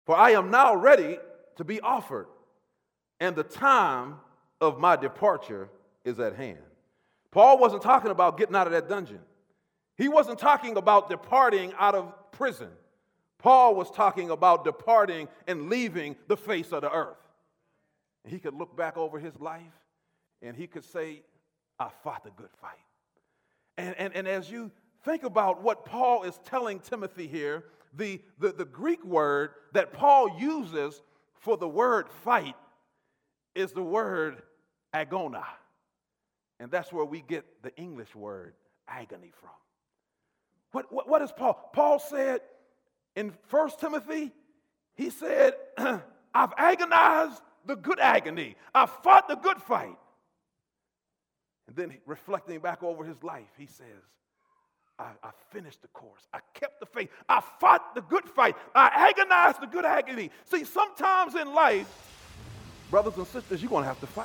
For I am now ready to be offered, and the time of my departure is at hand. Paul wasn't talking about getting out of that dungeon. He wasn't talking about departing out of prison. Paul was talking about departing and leaving the face of the earth. And he could look back over his life and he could say, I fought the good fight. And as you think about what Paul is telling Timothy here, the Greek word that Paul uses for the word fight is the word agona. And that's where we get the English word agony from. What is Paul? Paul said in 1 Timothy, he said, I've agonized the good agony. I fought the good fight. And then reflecting back over his life, he says, I finished the course. I kept the faith. I fought the good fight. I agonized the good agony. See, sometimes in life, brothers and sisters, you're going to have to fight.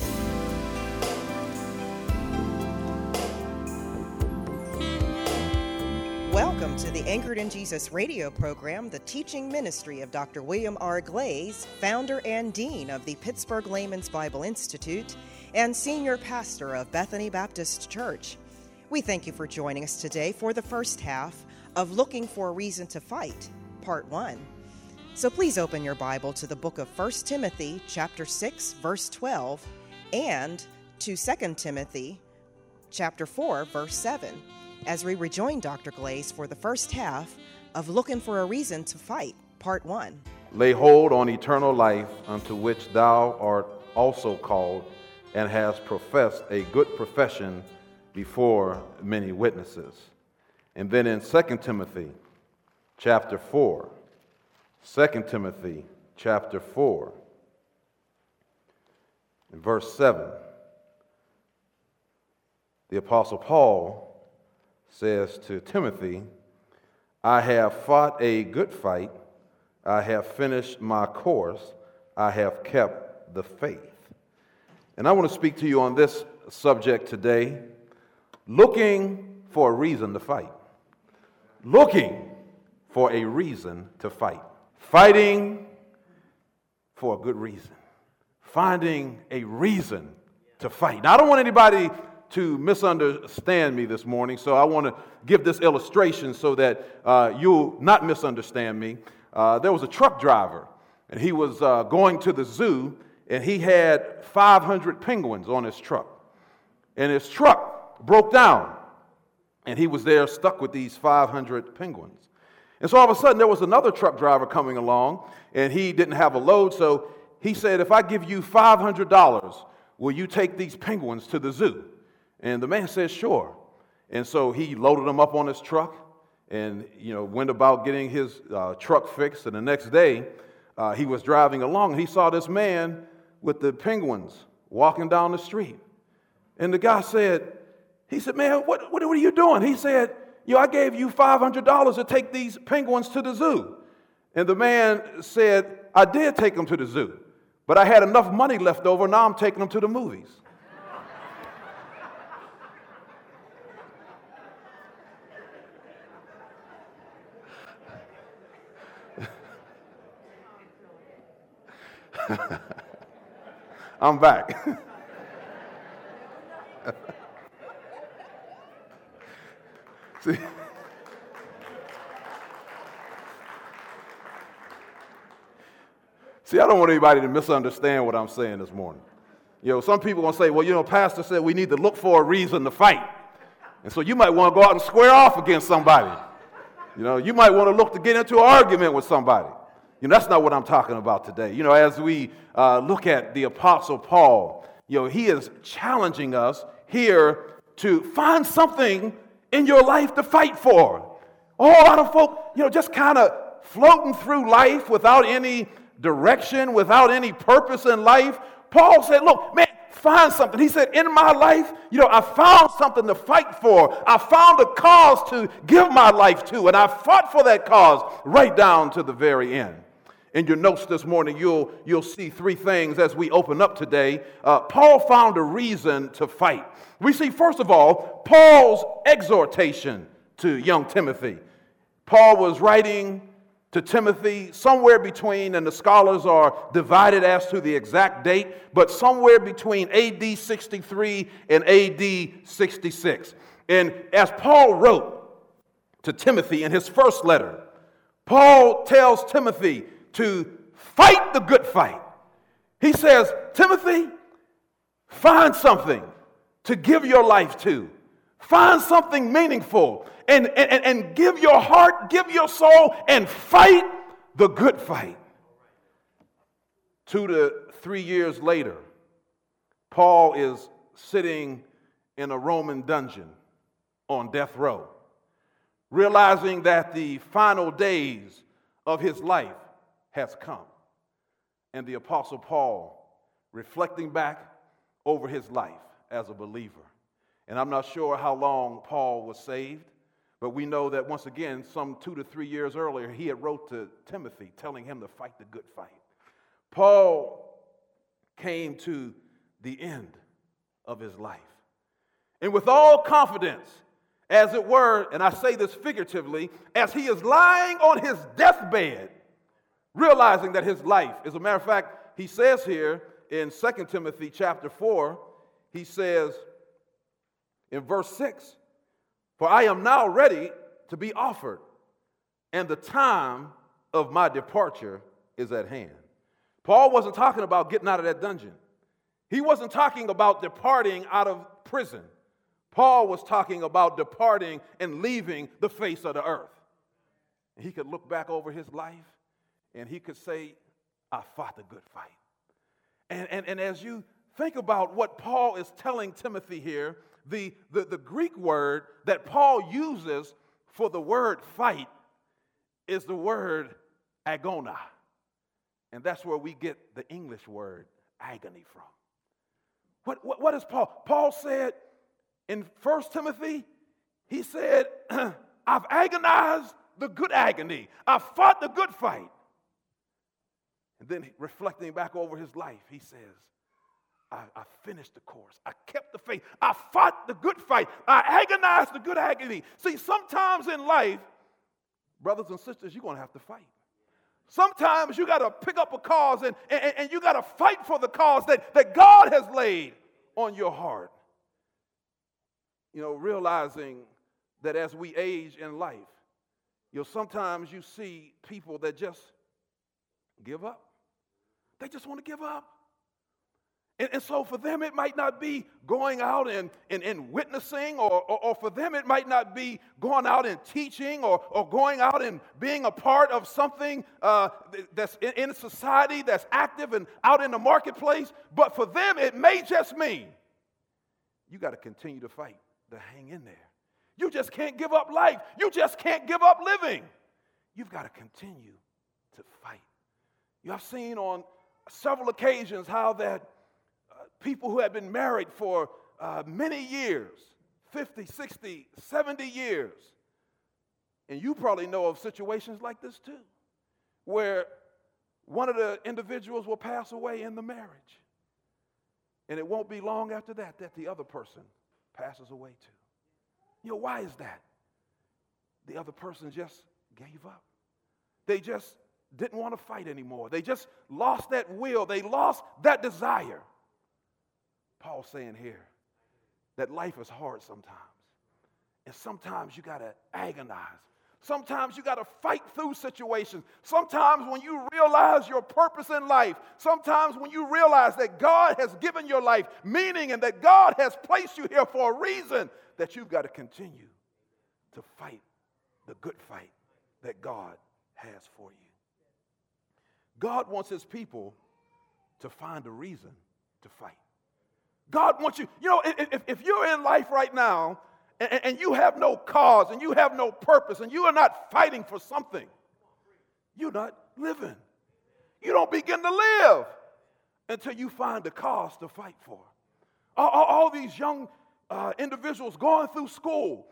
Welcome to the Anchored in Jesus radio program, the teaching ministry of Dr. William R. Glaze, founder and dean of the Pittsburgh Layman's Bible Institute and senior pastor of Bethany Baptist Church. We thank you for joining us today for the first half of Looking for a Reason to Fight, Part 1. So please open your Bible to the book of 1 Timothy, chapter 6, verse 12, and to 2 Timothy, chapter 4, verse 7, as we rejoin Dr. Glaze for the first half of Looking for a Reason to Fight, Part 1. Lay hold on eternal life, unto which thou art also called, and hast professed a good profession before many witnesses. And then in 2 Timothy chapter 4, 2 Timothy chapter 4, in verse 7, the Apostle Paul says to Timothy, I have fought a good fight, I have finished my course, I have kept the faith. And I want to speak to you on this subject today, looking for a reason to fight. Looking for a reason to fight. Fighting for a good reason. Finding a reason to fight. Now, I don't want anybody to misunderstand me this morning, so I want to give this illustration so that you'll not misunderstand me. There was a truck driver, and he was going to the zoo, and he had 500 penguins on his truck. And his truck broke down, and he was there stuck with these 500 penguins. And so all of a sudden there was another truck driver coming along, and he didn't have a load, so he said, if I give you $500, will you take these penguins to the zoo? And the man said, sure. And so he loaded them up on his truck and went about getting his truck fixed. And the next day he was driving along, and he saw this man with the penguins walking down the street. And the guy said, man, what are you doing? He said, I gave you $500 to take these penguins to the zoo. And the man said, I did take them to the zoo, but I had enough money left over, now I'm taking them to the movies. I'm back. See, I don't want anybody to misunderstand what I'm saying this morning. Some people are going to say, well, Pastor said we need to look for a reason to fight. And so you might want to go out and square off against somebody. You might want to look to get into an argument with somebody. That's not what I'm talking about today. As we look at the Apostle Paul, he is challenging us here to find something in your life to fight for. A whole lot of folk, just kind of floating through life without any direction, without any purpose in life. Paul said, look, man, find something. He said, in my life, I found something to fight for. I found a cause to give my life to, and I fought for that cause right down to the very end. In your notes this morning, you'll see three things as we open up today. Paul found a reason to fight. We see, first of all, Paul's exhortation to young Timothy. Paul was writing to Timothy somewhere between, and the scholars are divided as to the exact date, but somewhere between AD 63 and AD 66. And as Paul wrote to Timothy in his first letter, Paul tells Timothy to fight the good fight. He says, Timothy, find something to give your life to. Find something meaningful and give your heart, give your soul, and fight the good fight. 2 to 3 years later, Paul is sitting in a Roman dungeon on death row, realizing that the final days of his life has come. And the Apostle Paul, reflecting back over his life as a believer. And I'm not sure how long Paul was saved, but we know that once again, some 2 to 3 years earlier, he had wrote to Timothy telling him to fight the good fight. Paul came to the end of his life. And with all confidence, as it were, and I say this figuratively, as he is lying on his deathbed, realizing that his life, as a matter of fact, he says here in 2 Timothy chapter 4, he says in verse 6, "For I am now ready to be offered, and the time of my departure is at hand." Paul wasn't talking about getting out of that dungeon. He wasn't talking about departing out of prison. Paul was talking about departing and leaving the face of the earth. And he could look back over his life and he could say, I fought the good fight. And as you think about what Paul is telling Timothy here, the Greek word that Paul uses for the word fight is the word agona. And that's where we get the English word agony from. What is Paul? Paul said in 1 Timothy, he said, I've agonized the good agony. I fought the good fight. And then reflecting back over his life, he says, I finished the course. I kept the faith. I fought the good fight. I agonized the good agony. See, sometimes in life, brothers and sisters, you're going to have to fight. Sometimes you got to pick up a cause and you got to fight for the cause that God has laid on your heart. You know, realizing that as we age in life, sometimes you see people that just give up. They just want to give up. And so for them, it might not be going out and witnessing, or for them, it might not be going out and teaching or going out and being a part of something that's in society, that's active and out in the marketplace. But for them, it may just mean you got to continue to fight, to hang in there. You just can't give up life. You just can't give up living. You've got to continue to fight. I've seen on several occasions how that people who have been married for many years, 50, 60, 70 years, and you probably know of situations like this too, where one of the individuals will pass away in the marriage, and it won't be long after that the other person passes away too. You know, why is that? The other person just gave up. They just didn't want to fight anymore. They just lost that will. They lost that desire. Paul's saying here that life is hard sometimes. And sometimes you got to agonize. Sometimes you got to fight through situations. Sometimes when you realize your purpose in life, sometimes when you realize that God has given your life meaning and that God has placed you here for a reason, that you've got to continue to fight the good fight that God has for you. God wants his people to find a reason to fight. God wants you, if you're in life right now and you have no cause and you have no purpose and you are not fighting for something, you're not living. You don't begin to live until you find a cause to fight for. All these young individuals going through school,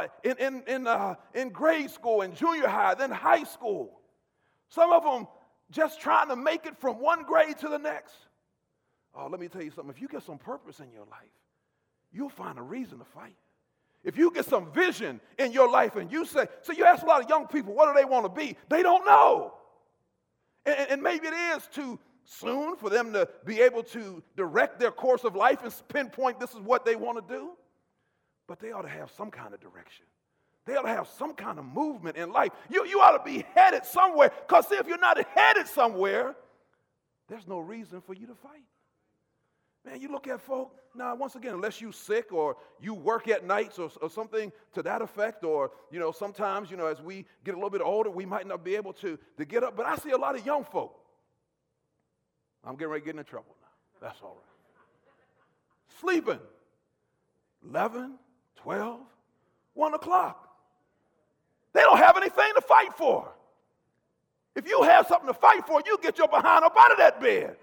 in grade school, in junior high, then high school. Some of them just trying to make it from one grade to the next. Oh, let me tell you something. If you get some purpose in your life, you'll find a reason to fight. If you get some vision in your life and you say, so you ask a lot of young people, what do they want to be? They don't know. And maybe it is too soon for them to be able to direct their course of life and pinpoint this is what they want to do. But they ought to have some kind of direction. They ought to have some kind of movement in life. You ought to be headed somewhere. Because if you're not headed somewhere, there's no reason for you to fight. Man, you look at folk, now once again, unless you're sick or you work at nights or something to that effect, or, sometimes, as we get a little bit older, we might not be able to get up. But I see a lot of young folk. I'm getting ready to get into trouble now. That's all right. Sleeping. 11, 12, 1 o'clock. They don't have anything to fight for. If you have something to fight for, you get your behind up out of that bed.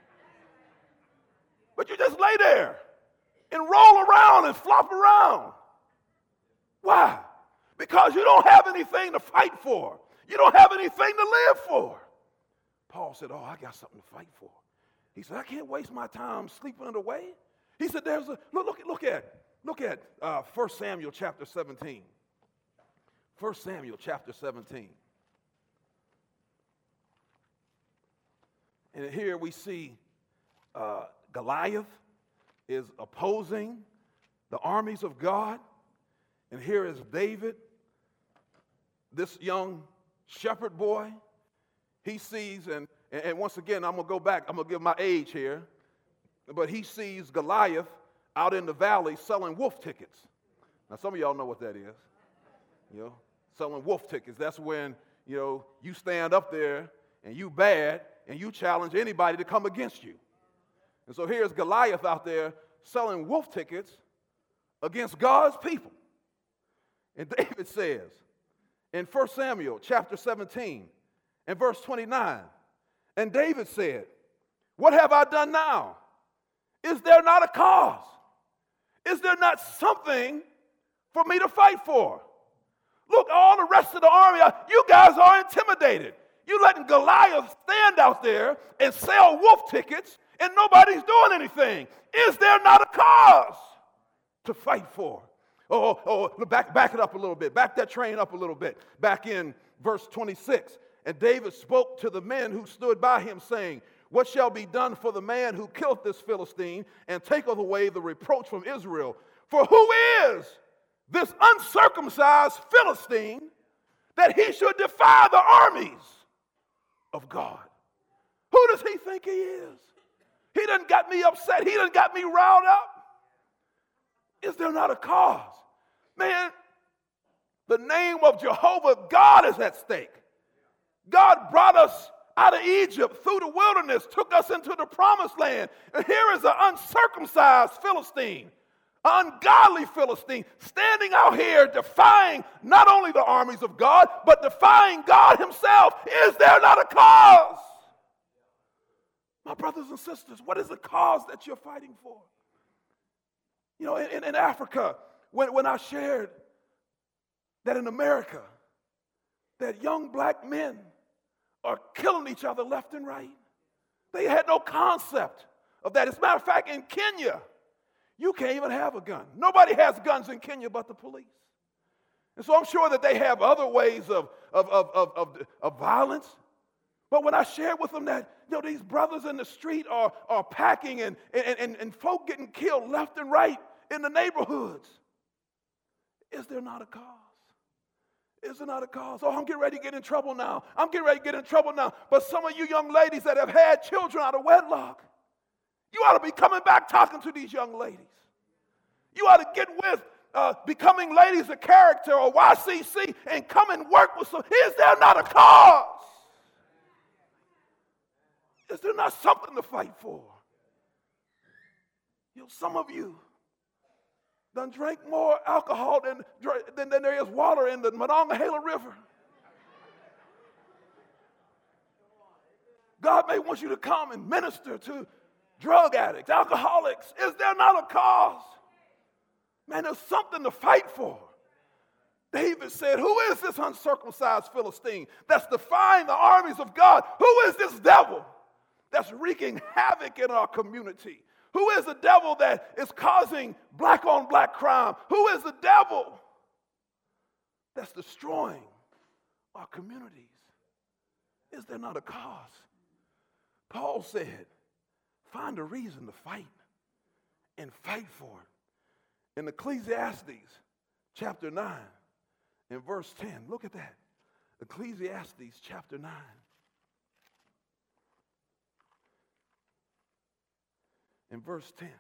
But you just lay there and roll around and flop around. Why? Because you don't have anything to fight for. You don't have anything to live for. Paul said, I got something to fight for. He said, I can't waste my time sleeping it away. He said, look at 1 Samuel chapter 17. 1 Samuel chapter 17. And here we see Goliath is opposing the armies of God. And here is David, this young shepherd boy. He sees, and once again, I'm going to go back. I'm going to give my age here. But he sees Goliath out in the valley selling wolf tickets. Now, some of y'all know what that is. Selling wolf tickets. That's when, you stand up there and you bad and you challenge anybody to come against you. And so here's Goliath out there selling wolf tickets against God's people. And David says in 1 Samuel chapter 17 and verse 29, and David said, what have I done now? Is there not a cause? Is there not something for me to fight for? Look, all the rest of the army, you guys are intimidated. You letting Goliath stand out there and sell wolf tickets and nobody's doing anything. Is there not a cause to fight for? Back it up a little bit. Back that train up a little bit. Back in verse 26. And David spoke to the men who stood by him, saying, what shall be done for the man who killeth this Philistine and taketh away the reproach from Israel? For who is this uncircumcised Philistine that he should defy the armies of God? Who does he think he is? He done got me upset. He done got me riled up. Is there not a cause? Man, the name of Jehovah God is at stake. God brought us out of Egypt through the wilderness, took us into the promised land. And here is an uncircumcised Philistine, an ungodly Philistine, standing out here defying not only the armies of God, but defying God himself. Is there not a cause? My brothers and sisters, what is the cause that you're fighting for? In Africa, when I shared that in America, that young black men are killing each other left and right. They had no concept of that. As a matter of fact, in Kenya, you can't even have a gun. Nobody has guns in Kenya but the police. And so I'm sure that they have other ways of violence. But when I shared with them that, these brothers in the street are packing and folk getting killed left and right in the neighborhoods, is there not a cause? Is there not a cause? I'm getting ready to get in trouble now. But some of you young ladies that have had children out of wedlock, you ought to be coming back talking to these young ladies. You ought to get with Becoming Ladies of Character or YCC and come and work with some. Is there not a cause? Is there not something to fight for? Some of you done drank more alcohol than there is water in the Monongahela River. God may want you to come and minister to drug addicts, alcoholics. Is there not a cause? Man, there's something to fight for. David said, who is this uncircumcised Philistine that's defying the armies of God? Who is this devil that's wreaking havoc in our community? Who is the devil that is causing black on black crime? Who is the devil that's destroying our communities? Is there not a cause? Paul said, find a reason to fight and fight for it. In Ecclesiastes chapter 9 and verse 10, look at that. Ecclesiastes chapter 9. In verse 10.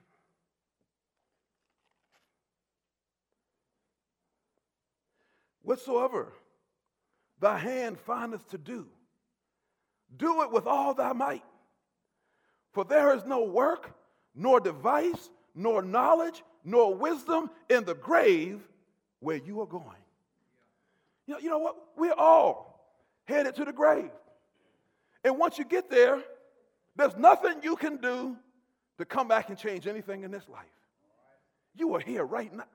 Whatsoever thy hand findeth to do, do it with all thy might. For there is no work, nor device, nor knowledge, nor wisdom in the grave where you are going. You know what? We're all headed to the grave. And once you get there, there's nothing you can do to come back and change anything in this life. You are here right now.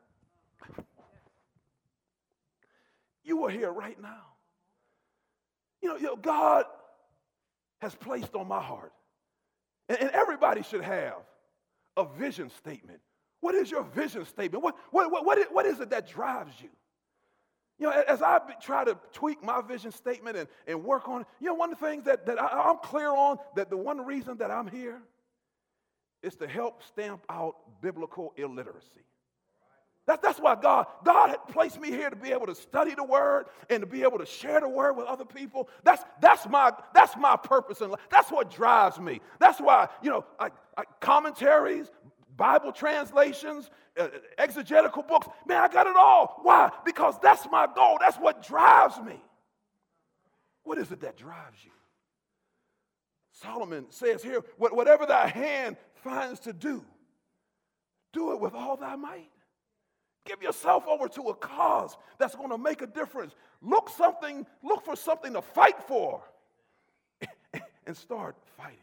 You are here right now. You know, God has placed on my heart, and everybody should have a vision statement. What is your vision statement? What is it that drives you? You know, as I try to tweak my vision statement and work on it, you know, one of the things that I'm clear on, that the one reason that I'm here is to help stamp out biblical illiteracy. That's why God had placed me here, to be able to study the Word and to be able to share the Word with other people. That's my purpose in life. That's what drives me. That's why, you know, commentaries, Bible translations, exegetical books, man, I got it all. Why? Because that's my goal. That's what drives me. What is it that drives you? Solomon says here, whatever thy hand finds to do, do it with all thy might. Give yourself over to a cause that's going to make a difference. Look for something to fight for and start fighting.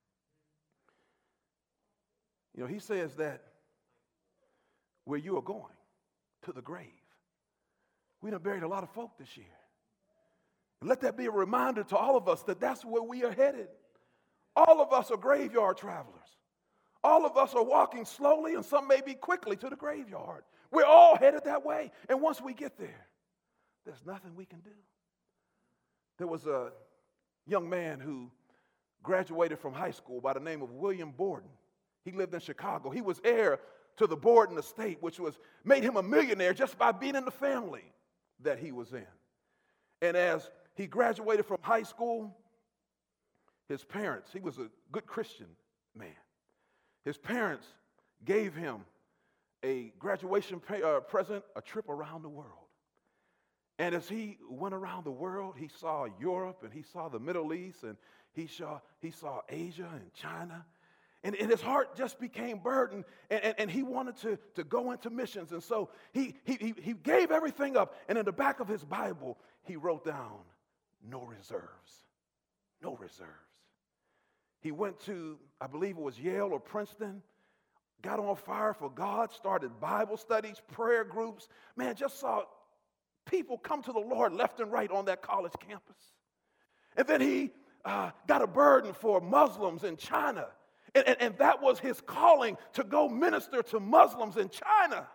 You know, he says that where you are going, to the grave. We done buried a lot of folk this year. And let that be a reminder to all of us that that's where we are headed. All of us are graveyard travelers. All of us are walking slowly, and some may be quickly, to the graveyard. We're all headed that way. And once we get there, there's nothing we can do. There was a young man who graduated from high school by the name of William Borden. He lived in Chicago. He was heir to the Borden estate, which made him a millionaire just by being in the family that he was in. And as he graduated from high school, his parents, he was a good Christian man. His parents gave him a graduation present, a trip around the world. And as he went around the world, he saw Europe, and he saw the Middle East, and he saw Asia and China. And his heart just became burdened, and he wanted to go into missions. And so he gave everything up. And in the back of his Bible, he wrote down, no reserves. No reserves. He went to, I believe it was Yale or Princeton, got on fire for God, started Bible studies, prayer groups. Man, just saw people come to the Lord left and right on that college campus. And then he got a burden for Muslims in China. And that was his calling, to go minister to Muslims in China.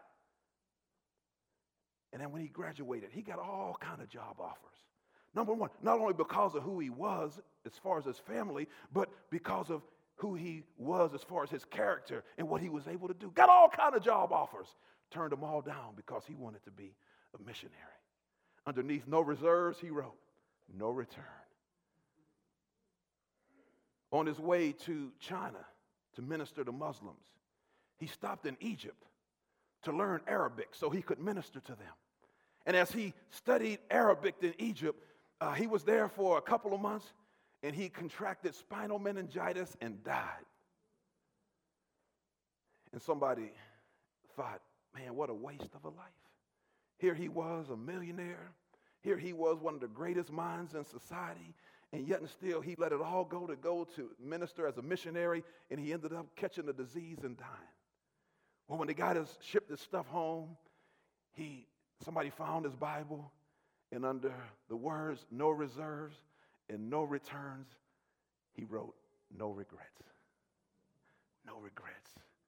And then when he graduated, he got all kinds of job offers. Number one, not only because of who he was as far as his family, but because of who he was as far as his character and what he was able to do. Got all kinds of job offers. Turned them all down because he wanted to be a missionary. Underneath no reserves, he wrote, no return. On his way to China to minister to Muslims, he stopped in Egypt to learn Arabic so he could minister to them. And as he studied Arabic in Egypt, he was there for a couple of months, and he contracted spinal meningitis and died. And somebody thought, man, what a waste of a life. Here he was, a millionaire. Here he was, one of the greatest minds in society. And yet and still, he let it all go to minister as a missionary, and he ended up catching the disease and dying. Well, when they shipped his stuff home, somebody found his Bible, and under the words, no reserves and no returns, he wrote, no regrets. No regrets.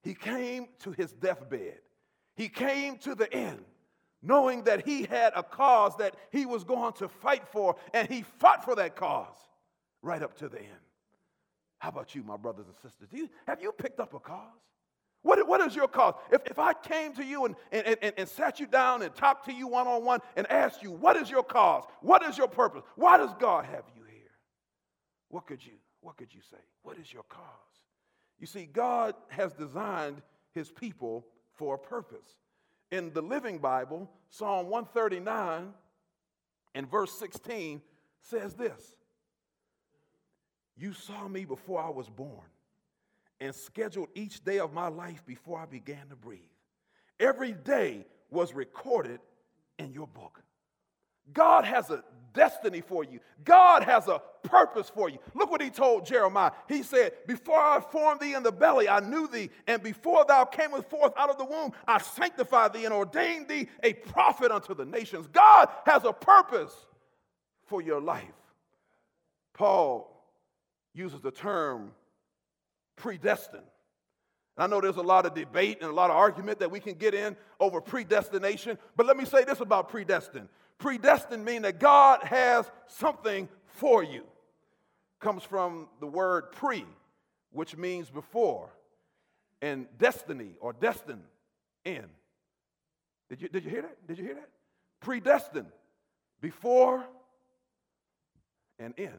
He came to his deathbed. He came to the end, knowing that he had a cause that he was going to fight for, and he fought for that cause right up to the end. How about you, my brothers and sisters? Have you picked up a cause? What is your cause? If I came to you and sat you down and talked to you one-on-one and asked you, what is your cause? What is your purpose? Why does God have you here? What could you say? What is your cause? You see, God has designed his people for a purpose. In the Living Bible, Psalm 139 and verse 16 says this: "You saw me before I was born and scheduled each day of my life before I began to breathe. Every day was recorded in your book." God has a destiny for you. God has a purpose for you. Look what he told Jeremiah. He said, "Before I formed thee in the belly, I knew thee. And before thou camest forth out of the womb, I sanctified thee and ordained thee a prophet unto the nations." God has a purpose for your life. Paul uses the term predestined. I know there's a lot of debate and a lot of argument that we can get in over predestination, but let me say this about predestined. Predestined means that God has something for you. Comes from the word pre, which means before, and destiny or destined in. Did you hear that? Did you hear that? Predestined, before and in.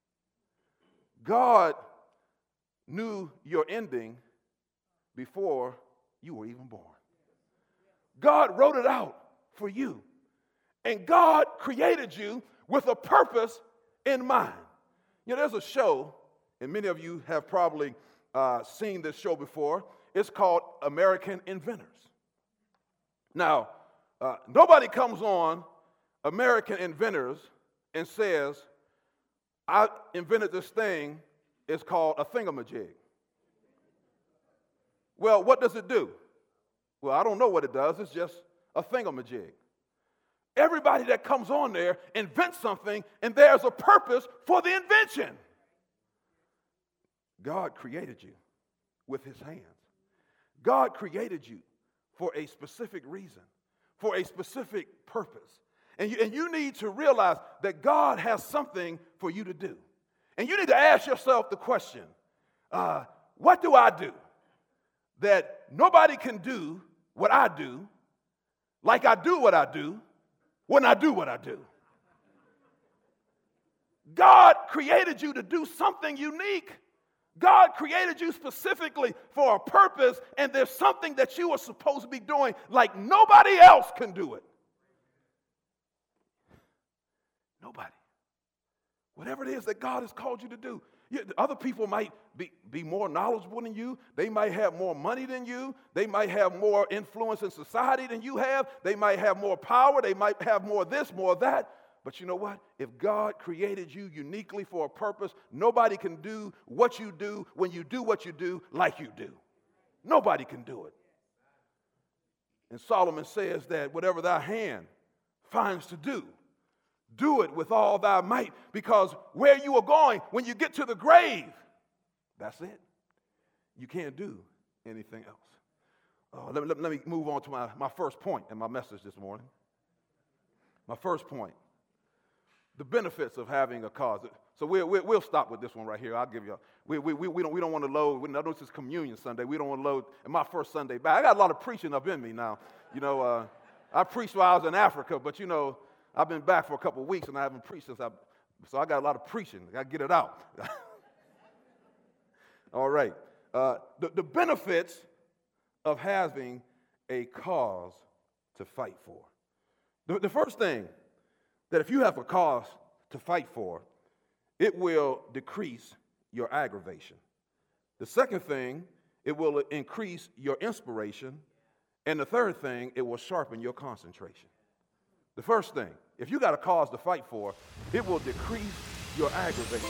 God knew your ending before you were even born. God wrote it out for you. And God created you with a purpose in mind. You know, there's a show, and many of you have probably seen this show before. It's called American Inventors. Now, nobody comes on American Inventors and says, "I invented this thing. It's called a thingamajig." Well, what does it do? Well, I don't know what it does. It's just a thingamajig. Everybody that comes on there invents something, and there's a purpose for the invention. God created you with his hands. God created you for a specific reason, for a specific purpose. And you need to realize that God has something for you to do. And you need to ask yourself the question, what do I do that nobody can do what I do, like I do what I do, when I do what I do? God created you to do something unique. God created you specifically for a purpose, and there's something that you are supposed to be doing like nobody else can do it. Nobody. Whatever it is that God has called you to do. Other people might be more knowledgeable than you. They might have more money than you. They might have more influence in society than you have. They might have more power. They might have more this, more that. But you know what? If God created you uniquely for a purpose, nobody can do what you do when you do what you do like you do. Nobody can do it. And Solomon says that whatever thy hand finds to do, do it with all thy might, because where you are going, when you get to the grave, that's it. You can't do anything else. Let me move on to my first point in my message this morning. My first point, the benefits of having a cause. So we'll stop with this one right here. I'll give you. We don't want to load. I know this is Communion Sunday. We don't want to load. And my first Sunday back, I got a lot of preaching up in me now. You know, I preached while I was in Africa, but you know, I've been back for a couple of weeks and I haven't preached so I got a lot of preaching. I got to get it out. All right. The benefits of having a cause to fight for. The first thing, that if you have a cause to fight for, it will decrease your aggravation. The second thing, it will increase your inspiration. And the third thing, it will sharpen your concentration. The first thing, if you got a cause to fight for, it will decrease your aggravation.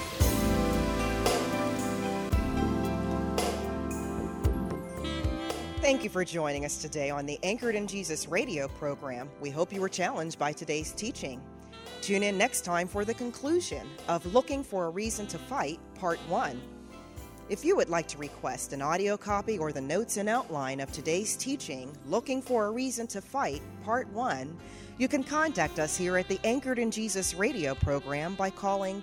Thank you for joining us today on the Anchored in Jesus radio program. We hope you were challenged by today's teaching. Tune in next time for the conclusion of Looking for a Reason to Fight, Part 1. If you would like to request an audio copy or the notes and outline of today's teaching, Looking for a Reason to Fight, Part 1, you can contact us here at the Anchored in Jesus radio program by calling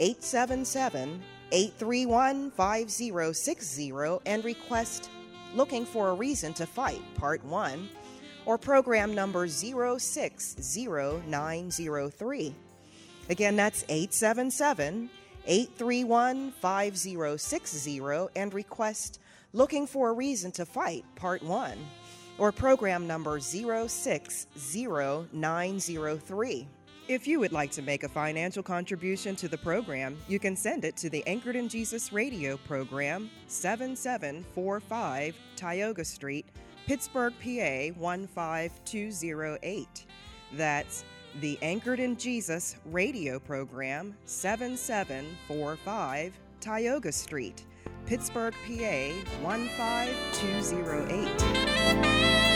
877-831-5060 and request Looking for a Reason to Fight, Part 1, or program number 060903. Again, that's 877-831-5060 and request Looking for a Reason to Fight, Part 1, or program number 060903. If you would like to make a financial contribution to the program, you can send it to the Anchored in Jesus radio program, 7745 Tioga Street, Pittsburgh, PA 15208. That's the Anchored in Jesus radio program, 7745 Tioga Street, Pittsburgh, PA 15208.